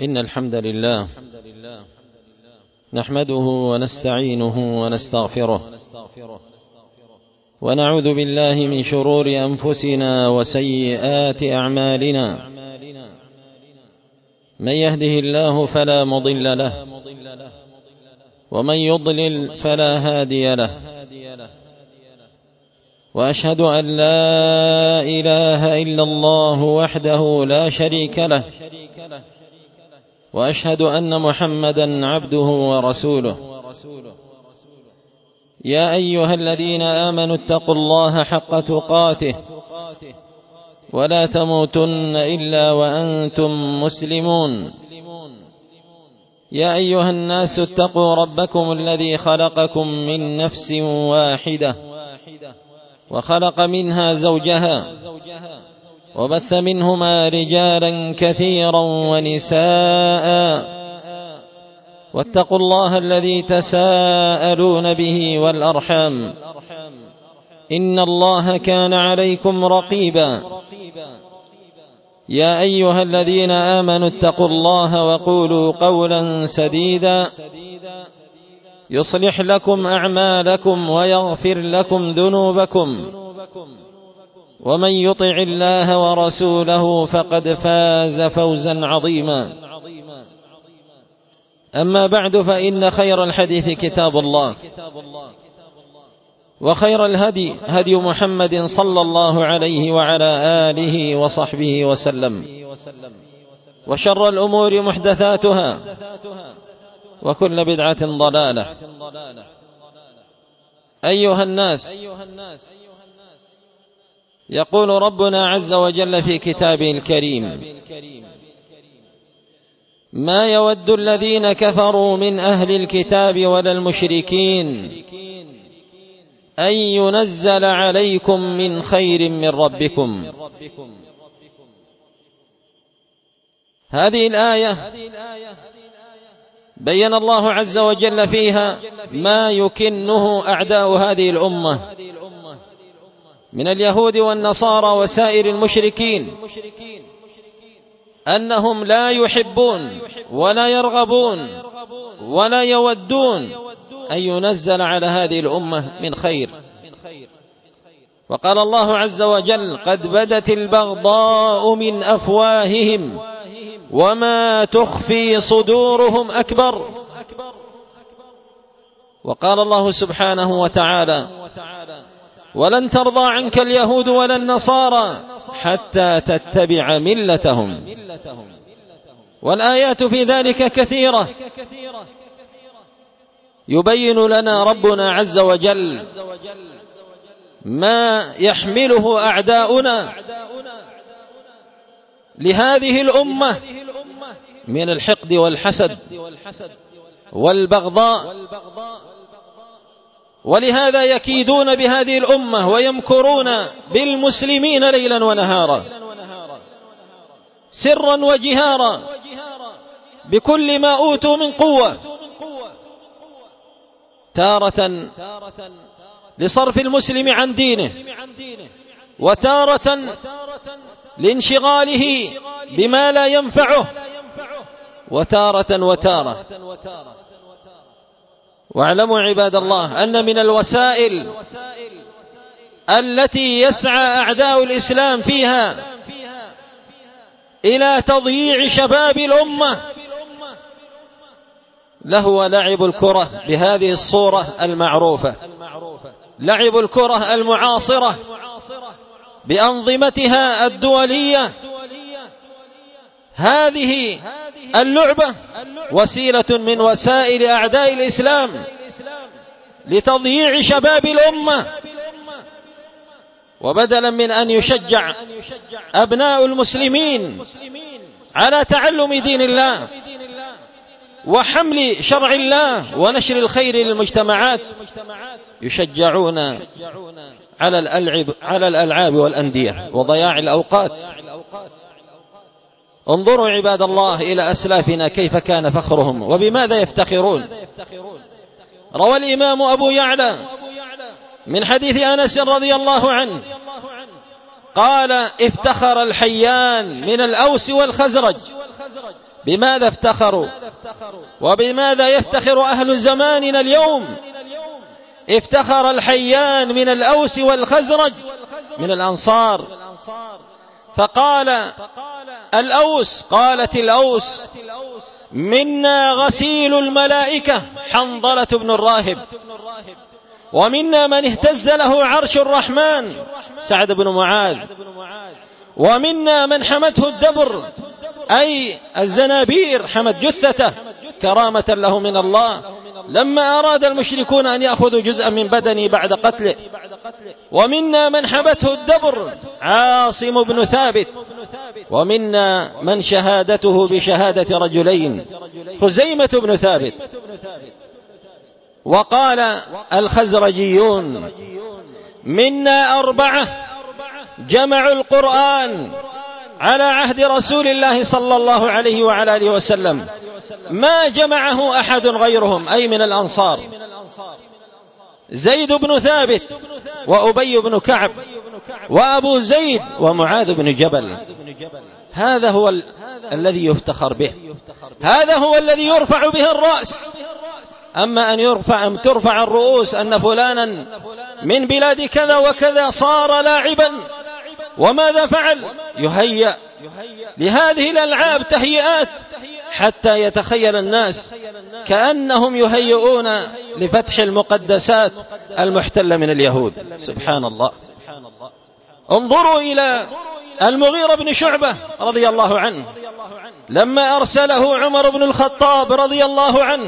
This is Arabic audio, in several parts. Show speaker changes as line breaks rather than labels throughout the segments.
إن الحمد لله نحمده ونستعينه ونستغفره ونعوذ بالله من شرور أنفسنا وسيئات أعمالنا. من يهده الله فلا مضل له ومن يضلل فلا هادي له، وأشهد أن لا إله إلا الله وحده لا شريك له، وأشهد أن محمدا عبده ورسوله. يا أيها الذين آمنوا اتقوا الله حق تقاته ولا تموتن إلا وأنتم مسلمون. يا أيها الناس اتقوا ربكم الذي خلقكم من نفس واحدة وخلق منها زوجها وبث منهما رجالا كثيرا ونساء، واتقوا الله الذي تساءلون به والأرحام إن الله كان عليكم رقيبا. يا أيها الذين آمنوا اتقوا الله وقولوا قولا سديدا يصلح لكم أعمالكم ويغفر لكم ذنوبكم، ومن يطع الله ورسوله فقد فاز فوزا عظيما. أما بعد، فإن خير الحديث كتاب الله، وخير الهدي هدي محمد صلى الله عليه وعلى آله وصحبه وسلم، وشر الأمور محدثاتها، وكل بدعة ضلالة. أيها الناس، يقول ربنا عز وجل في كتابه الكريم: ما يود الذين كفروا من أهل الكتاب ولا المشركين أن ينزل عليكم من خير من ربكم. هذه الآية بين الله عز وجل فيها ما يكنه أعداء هذه الأمة من اليهود والنصارى وسائر المشركين، أنهم لا يحبون ولا يرغبون ولا يودون أن ينزل على هذه الأمة من خير. وقال الله عز وجل: قد بدت البغضاء من أفواههم وما تخفي صدورهم أكبر. وقال الله سبحانه وتعالى: ولن ترضى عنك اليهود ولا النصارى حتى تتبع ملتهم. والآيات في ذلك كثيرة، يبين لنا ربنا عز وجل ما يحمله أعداؤنا لهذه الأمة من الحقد والحسد والبغضاء، ولهذا يكيدون بهذه الأمة ويمكرون بالمسلمين ليلا ونهارا، سرا وجهارا، بكل ما أوتوا من قوة، تارة لصرف المسلم عن دينه، وتارة لانشغاله بما لا ينفعه، وتارة. واعلموا عباد الله أن من الوسائل التي يسعى أعداء الإسلام فيها إلى تضييع شباب الأمة لهو لعب الكرة بهذه الصورة المعروفة، لعب الكرة المعاصرة بأنظمتها الدولية. هذه اللعبة وسيلة من وسائل أعداء الإسلام لتضييع شباب الأمة، وبدلا من أن يشجع أبناء المسلمين على تعلم دين الله وحمل شرع الله ونشر الخير للمجتمعات، يشجعون على الألعاب والأندية وضياع الأوقات. انظروا عباد الله إلى أسلافنا كيف كان فخرهم وبماذا يفتخرون. روى الإمام أبو يعلى من حديث أنس رضي الله عنه قال: افتخر الحيان من الأوس والخزرج بماذا افتخروا؟ وبماذا يفتخر أهل زماننا اليوم؟ افتخر الحيان من الأوس والخزرج من الأنصار، فقال الأوس، قالت الأوس: منا غسيل الملائكة حنظلة بن الراهب، ومنا من اهتز له عرش الرحمن سعد بن معاذ، ومنا من حمته الدبر أي الزنابير حمت جثته كرامة له من الله لما أراد المشركون أن يأخذوا جزءا من بدنه بعد قتله، ومنا من حمته الدبر عاصم بن ثابت، ومنا من شهادته بشهادة رجلين خزيمة بن ثابت. وقال الخزرجيون: منا 4 جمعوا القرآن على عهد رسول الله صلى الله عليه وعلى آله وسلم ما جمعه أحد غيرهم، أي من الأنصار: زيد بن ثابت، وأبي بن كعب، وأبو زيد، ومعاذ بن جبل. هذا هو الذي يفتخر به، هذا هو الذي يرفع به الرأس. أما أن ترفع الرؤوس أن فلانا من بلاد كذا وكذا صار لاعبا، وماذا فعل؟ يهيأ لهذه الألعاب تهيئات حتى يتخيل الناس كأنهم يهيئون لفتح المقدسات المحتلة من اليهود. سبحان الله. انظروا إلى المغيرة بن شعبة رضي الله عنه لما أرسله عمر بن الخطاب رضي الله عنه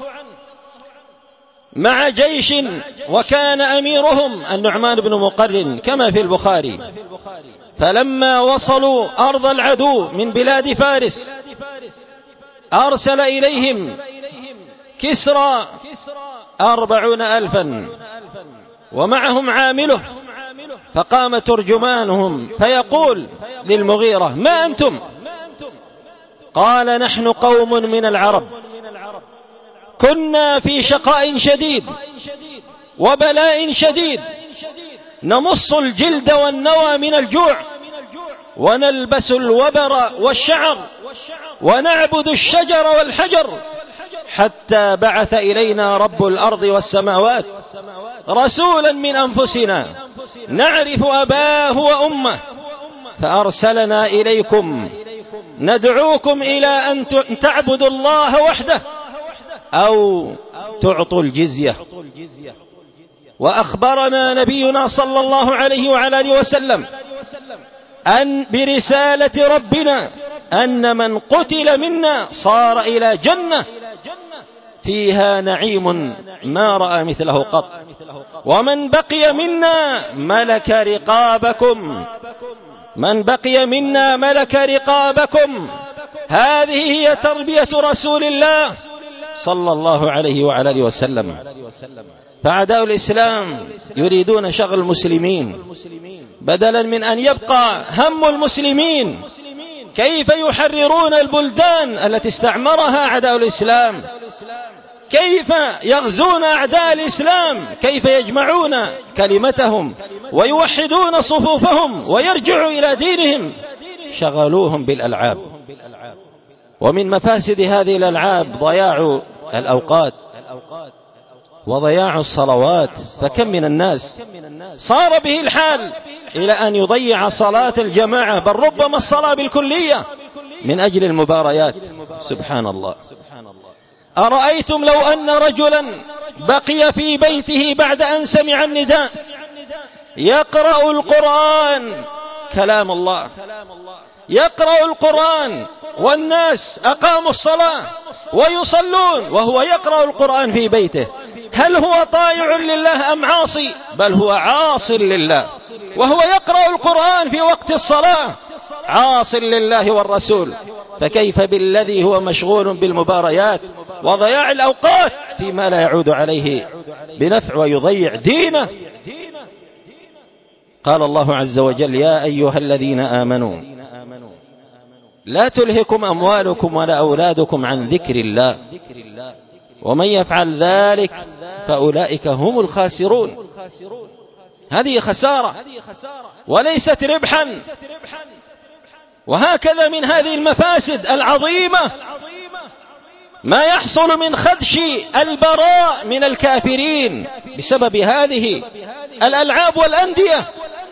مع جيش، وكان أميرهم النعمان بن مقرن كما في البخاري، فلما وصلوا أرض العدو من بلاد فارس أرسل إليهم كسرى 40,000 ومعهم عامله، فقام ترجمانهم فيقول للمغيرة: ما أنتم؟ قال: نحن قوم من العرب كنا في شقاء شديد وبلاء شديد، نمص الجلد والنوى من الجوع، ونلبس الوبر والشعر، ونعبد الشجر والحجر، حتى بعث إلينا رب الأرض والسماوات رسولا من أنفسنا نعرف أباه وأمه، فأرسلنا إليكم ندعوكم إلى أن تعبدوا الله وحده أو تعطوا الجزية. وأخبرنا نبينا صلى الله عليه وعلى آله وسلم أن برسالة ربنا أن من قتل منا صار إلى جنة فيها نعيم ما رأى مثله قط، ومن بقي منا ملك رقابكم، من بقي منا ملك رقابكم. هذه هي تربية رسول الله صلى الله عليه وعلى آله وسلم. فأعداء الإسلام يريدون شغل المسلمين بدلا من أن يبقى هم المسلمين كيف يحررون البلدان التي استعمرها أعداء الإسلام، كيف يغزون أعداء الإسلام، كيف يجمعون كلمتهم ويوحدون صفوفهم ويرجعوا إلى دينهم. شغلوهم بالألعاب، ومن مفاسد هذه الألعاب ضياع الأوقات وضياع الصلوات. فكم من الناس صار به الحال إلى أن يضيع صلاة الجماعة، بل ربما الصلاة بالكلية من أجل المباريات. سبحان الله. أرأيتم لو أن رجلا بقي في بيته بعد أن سمع النداء يقرأ القرآن، كلام الله، يقرأ القرآن والناس أقاموا الصلاة ويصلون وهو يقرأ القرآن في بيته، هل هو طائع لله أم عاصي؟ بل هو عاص لله، وهو يقرأ القرآن في وقت الصلاة عاص لله والرسول. فكيف بالذي هو مشغول بالمباريات وضياع الأوقات فيما لا يعود عليه بنفع ويضيع دينه. قال الله عز وجل: يا أيها الذين آمنوا لا تلهكم أموالكم ولا أولادكم عن ذكر الله ومن يفعل ذلك فأولئك هم الخاسرون. هذه خسارة وليست ربحا، وهكذا من هذه المفاسد العظيمة ما يحصل من خدش البراء من الكافرين بسبب هذه الألعاب والأندية.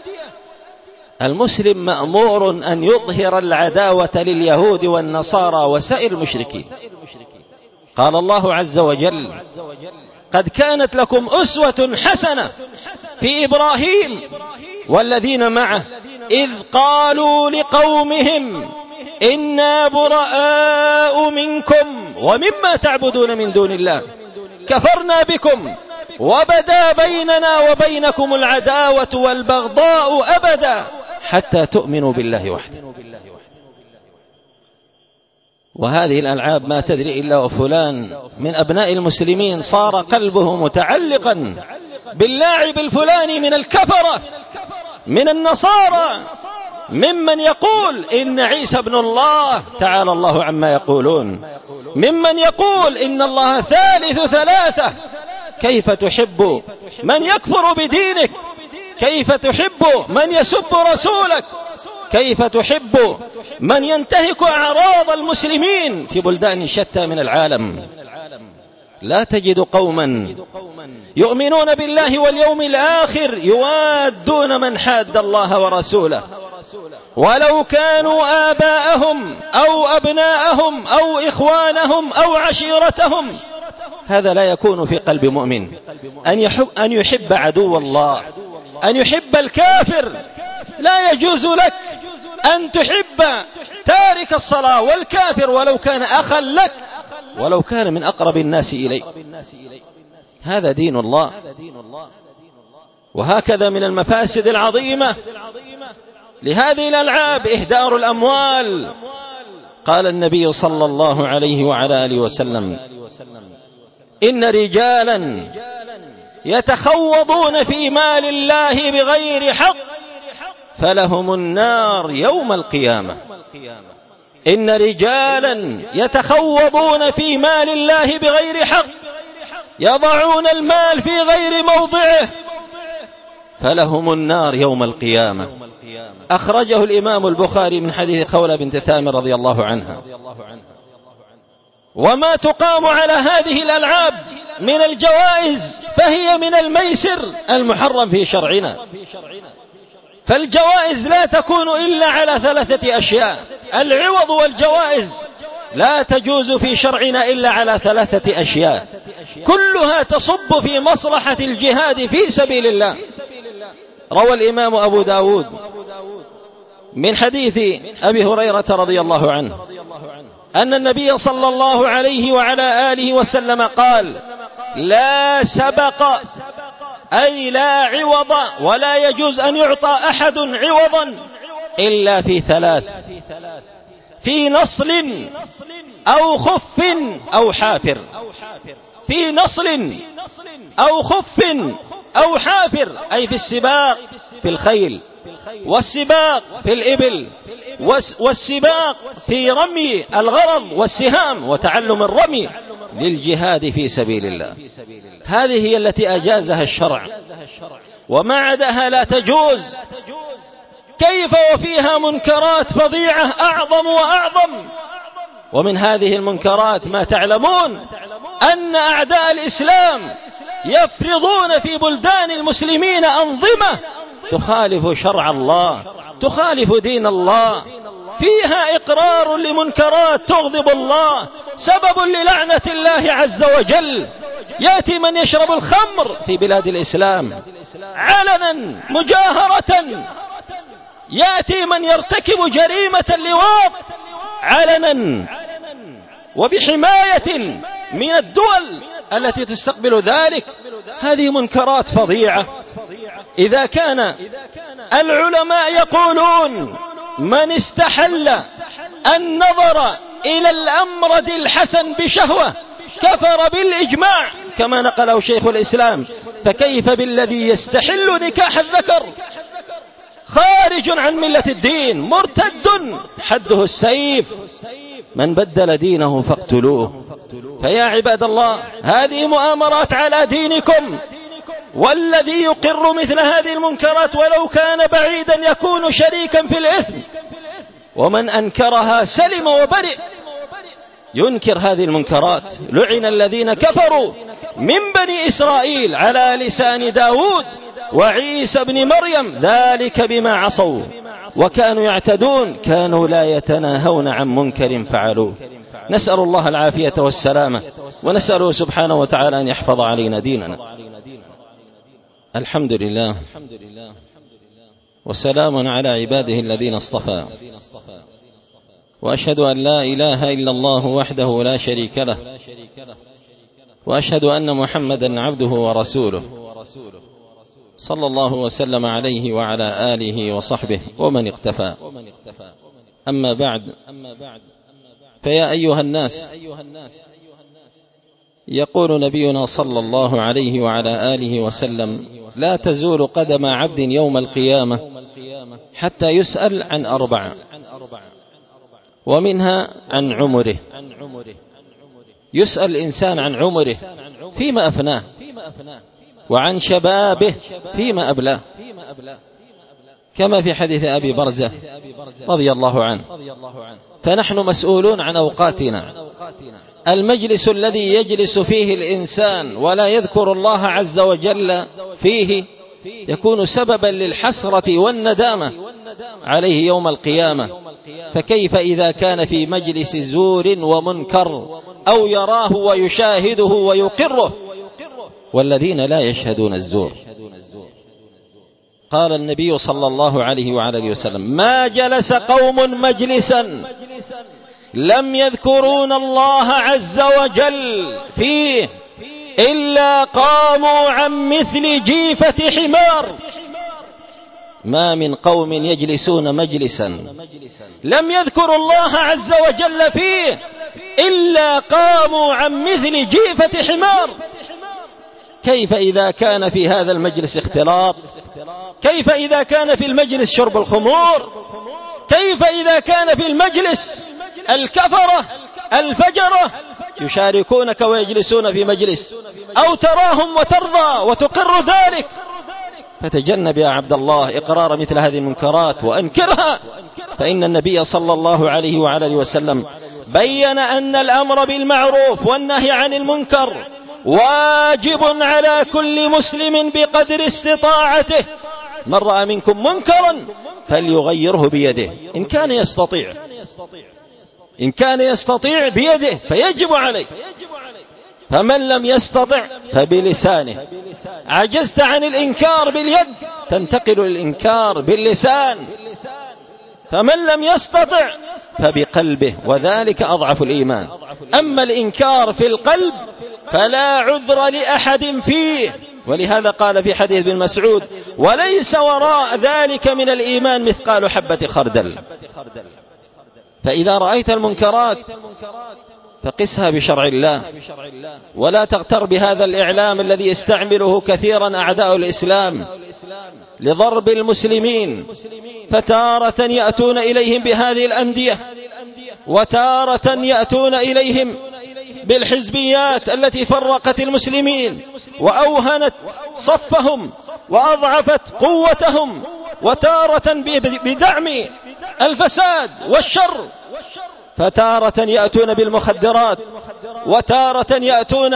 المسلم مأمور أن يظهر العداوة لليهود والنصارى وسائر المشركين. قال الله عز وجل: قد كانت لكم أسوة حسنة في إبراهيم والذين معه إذ قالوا لقومهم إنا براء منكم ومما تعبدون من دون الله كفرنا بكم وبدا بيننا وبينكم العداوة والبغضاء أبدا حتى تؤمنوا بالله وحده. وهذه الألعاب ما تدري إلا وفلان من أبناء المسلمين صار قلبه متعلقا باللاعب الفلاني من الكفرة من النصارى ممن يقول إن عيسى ابن الله، تعالى الله عما يقولون، ممن يقول إن الله ثالث ثلاثة. كيف تحب من يكفر بدينك؟ كيف تحب من يسب رسولك؟ كيف تحب من ينتهك أعراض المسلمين في بلدان شتى من العالم؟ لا تجد قوما يؤمنون بالله واليوم الآخر يوادون من حاد الله ورسوله ولو كانوا آباءهم أو أبناءهم أو إخوانهم أو عشيرتهم. هذا لا يكون في قلب مؤمن، أن يحب عدو الله، أن يحب الكافر. لا يجوز لك أن تحب تارك الصلاة والكافر ولو كان أخا لك، ولو كان من أقرب الناس إليك. هذا دين الله. وهكذا من المفاسد العظيمة لهذه الألعاب إهدار الأموال. قال النبي صلى الله عليه وعلى آله وسلم: إن رجالا يتخوضون في مال الله بغير حق فلهم النار يوم القيامة. إن رجالا يتخوضون في مال الله بغير حق يضعون المال في غير موضعه فلهم النار يوم القيامة. أخرجه الإمام البخاري من حديث خولة بنت ثامر رضي الله عنها. وما تقام على هذه الألعاب من الجوائز فهي من الميسر المحرم في شرعنا. فالجوائز لا تكون إلا على 3 أشياء. العوض والجوائز لا تجوز في شرعنا إلا على 3 أشياء كلها تصب في مصلحة الجهاد في سبيل الله. روى الإمام أبو داود من حديث أبي هريرة رضي الله عنه أن النبي صلى الله عليه وعلى آله وسلم قال: لا سبق، أي لا عوض، ولا يجوز أن يعطى أحد عوضا إلا في 3: في نصل أو خف أو حافر. في نصل أو خف أو حافر، أي في السباق في الخيل، والسباق في الإبل، والسباق في رمي الغرض والسهام وتعلم الرمي للجهاد في سبيل الله. هذه هي التي أجازها الشرع، وما عداها لا تجوز. كيف وفيها منكرات فظيعة أعظم وأعظم. ومن هذه المنكرات ما تعلمون أن أعداء الإسلام يفرضون في بلدان المسلمين أنظمة تخالف شرع الله، تخالف دين الله، فيها إقرار لمنكرات تغضب الله، سبب للعنة الله عز وجل. يأتي من يشرب الخمر في بلاد الإسلام علنا مجاهرة، يأتي من يرتكب جريمة اللواط علنا وبحماية من الدول التي تستقبل ذلك. هذه منكرات فظيعة. إذا كان العلماء يقولون من استحل النظر إلى الأمرد الحسن بشهوة كفر بالإجماع كما نقله شيخ الإسلام، فكيف بالذي يستحل نكاح الذكر؟ خارج عن ملة الدين، مرتد حده السيف، من بدل دينه فاقتلوه. فيا عباد الله، هذه مؤامرات على دينكم، والذي يقر مثل هذه المنكرات ولو كان بعيدا يكون شريكا في الإثم، ومن أنكرها سلم وبرئ. ينكر هذه المنكرات. لعن الذين كفروا من بني إسرائيل على لسان داود وعيسى بن مريم ذلك بما عصوا وكانوا يعتدون كانوا لا يتناهون عن منكر فعلوه. نسأل الله العافية والسلامة، ونسأله سبحانه وتعالى أن يحفظ علينا ديننا. الحمد لله وسلام على عباده الذين اصطفى، وأشهد أن لا إله إلا الله وحده لا شريك له، وأشهد أن محمدا عبده ورسوله، صلى الله وسلم عليه وعلى آله وصحبه ومن اقتفى. أما بعد، فيا أيها الناس، يقول نبينا صلى الله عليه وعلى آله وسلم: لا تزول قدم عبد يوم القيامة حتى يسأل عن 4، ومنها عن عمره. يسأل الإنسان عن عمره فيما أفناه، وعن شبابه فيما أبلاه، كما في حديث أبي برزة رضي الله عنه. فنحن مسؤولون عن أوقاتنا. المجلس الذي يجلس فيه الإنسان ولا يذكر الله عز وجل فيه يكون سببا للحسرة والندامة عليه يوم القيامة. فكيف إذا كان في مجلس زور ومنكر أو يراه ويشاهده ويقره، والذين لا يشهدون الزور. قال النبي صلى الله عليه وعلى آله وسلم: ما جلس قوم مجلسا لم يذكرون الله عز وجل فيه إلا قاموا عن مثل جيفة حمار. ما من قوم يجلسون مجلسا لم يذكروا الله عز وجل فيه إلا قاموا عن مثل جيفة حمار. كيف إذا كان في هذا المجلس اختلاط؟ كيف إذا كان في المجلس شرب الخمور؟ كيف إذا كان في المجلس الكفرة الفجرة يشاركونك ويجلسون في مجلس، أو تراهم وترضى وتقر ذلك؟ فتجنب يا عبد الله إقرار مثل هذه المنكرات وأنكرها، فإن النبي صلى الله عليه وعلى آله وسلم بين أن الأمر بالمعروف والنهي عن المنكر واجب على كل مسلم بقدر استطاعته. من رأى منكم منكرا فليغيره بيده إن كان يستطيع بيده فيجب عليه، فمن لم يستطع فبلسانه. عجزت عن الإنكار باليد تنتقل للإنكار باللسان، فمن لم يستطع فبقلبه، وذلك أضعف الإيمان. أما الإنكار في القلب فلا عذر لأحد فيه، ولهذا قال في حديث ابن مسعود: وليس وراء ذلك من الإيمان مثقال حبة خردل. فإذا رأيت المنكرات فقسها بشرع الله، ولا تغتر بهذا الإعلام الذي يستعمله كثيرا أعداء الإسلام لضرب المسلمين. فتارة يأتون إليهم بهذه الأندية، وتارة يأتون إليهم بالحزبيات التي فرقت المسلمين وأوهنت صفهم وأضعفت قوتهم، وتارة بدعم الفساد والشر. فتارة يأتون بالمخدرات، وتارة يأتون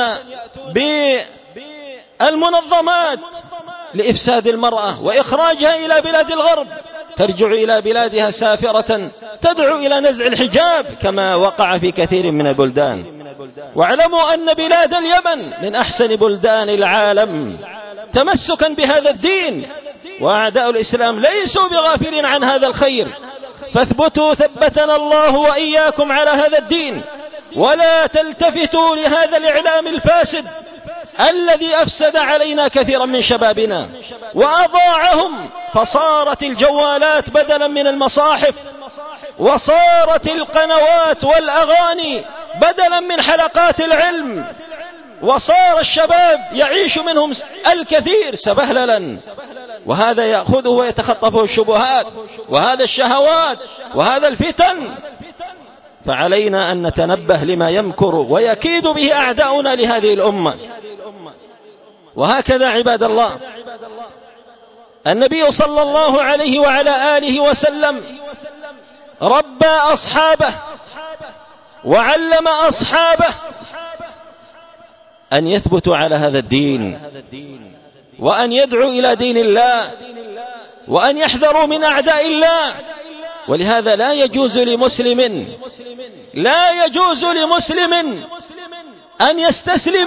بالمنظمات لإفساد المرأة وإخراجها إلى بلاد الغرب، ترجع إلى بلادها سافرة تدعو إلى نزع الحجاب كما وقع في كثير من البلدان. واعلموا أن بلاد اليمن من أحسن بلدان العالم تمسكا بهذا الدين، وأعداء الإسلام ليسوا بغافلين عن هذا الخير. فاثبتوا ثبتنا الله وإياكم على هذا الدين، ولا تلتفتوا لهذا الإعلام الفاسد الذي أفسد علينا كثيرا من شبابنا وأضاعهم. فصارت الجوالات بدلا من المصاحف، وصارت القنوات والأغاني بدلا من حلقات العلم، وصار الشباب يعيش منهم الكثير سبهللا، وهذا يأخذه ويتخطفه الشبهات وهذا الشهوات وهذا الفتن. فعلينا أن نتنبه لما يمكر ويكيد به أعداؤنا لهذه الأمة. وهكذا عباد الله، النبي صلى الله عليه وعلى آله وسلم ربى أصحابه وعلم أصحابه أن يثبتوا على هذا الدين، وأن يدعوا إلى دين الله، وأن يحذروا من أعداء الله. ولهذا لا يجوز لمسلم أن يستسلم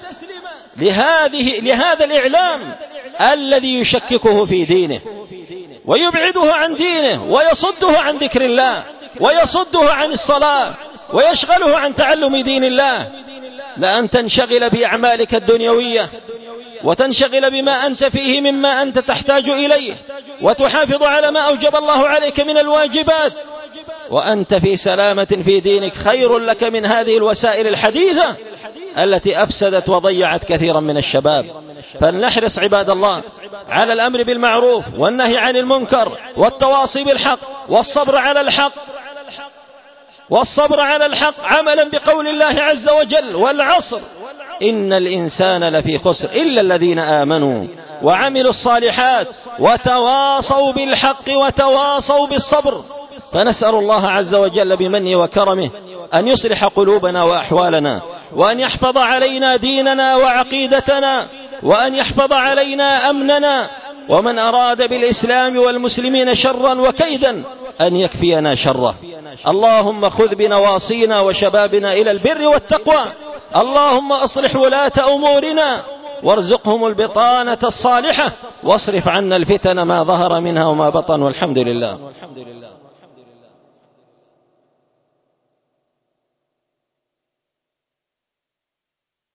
لهذا الإعلام الذي يشككه في دينه ويبعده عن دينه ويصده عن ذكر الله ويصده عن الصلاة ويشغله عن تعلم دين الله. لأن تنشغل بأعمالك الدنيوية وتنشغل بما أنت فيه مما أنت تحتاج إليه، وتحافظ على ما أوجب الله عليك من الواجبات وأنت في سلامة في دينك، خير لك من هذه الوسائل الحديثة التي أفسدت وضيعت كثيرا من الشباب. فلنحرص عباد الله على الأمر بالمعروف والنهي عن المنكر والتواصي بالحق والصبر على الحق عملا بقول الله عز وجل: والعصر إن الإنسان لفي خسر إلا الذين آمنوا وعملوا الصالحات وتواصوا بالحق وتواصوا بالصبر. فنسأل الله عز وجل بمنه وكرمه أن يصلح قلوبنا وأحوالنا، وأن يحفظ علينا ديننا وعقيدتنا، وأن يحفظ علينا أمننا، ومن أراد بالإسلام والمسلمين شرا وكيدا أن يكفينا شره. اللهم خذ بنواصينا وشبابنا إلى البر والتقوى. اللهم أصلح ولاة أمورنا وارزقهم البطانة الصالحة، واصرف عنا الفتن ما ظهر منها وما بطن، والحمد لله.